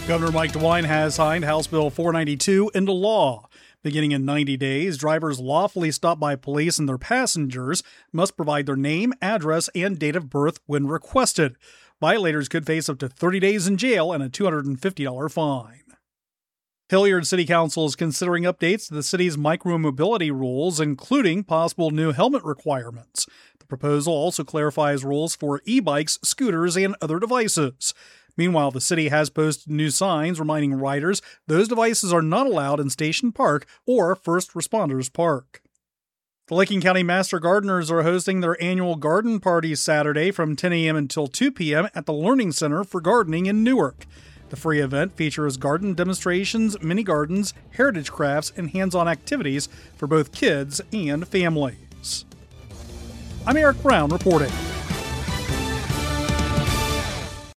Governor Mike DeWine has signed House Bill 492 into law. Beginning in 90 days, drivers lawfully stopped by police and their passengers must provide their name, address, and date of birth when requested. Violators could face up to 30 days in jail and a $250 fine. Hilliard City Council is considering updates to the city's micromobility rules, including possible new helmet requirements. The proposal also clarifies rules for e-bikes, scooters, and other devices. Meanwhile, the city has posted new signs reminding riders those devices are not allowed in Station Park or First Responders Park. The Licking County Master Gardeners are hosting their annual garden party Saturday from 10 a.m. until 2 p.m. at the Learning Center for Gardening in Newark. The free event features garden demonstrations, mini gardens, heritage crafts, and hands-on activities for both kids and families. I'm Eric Brown reporting.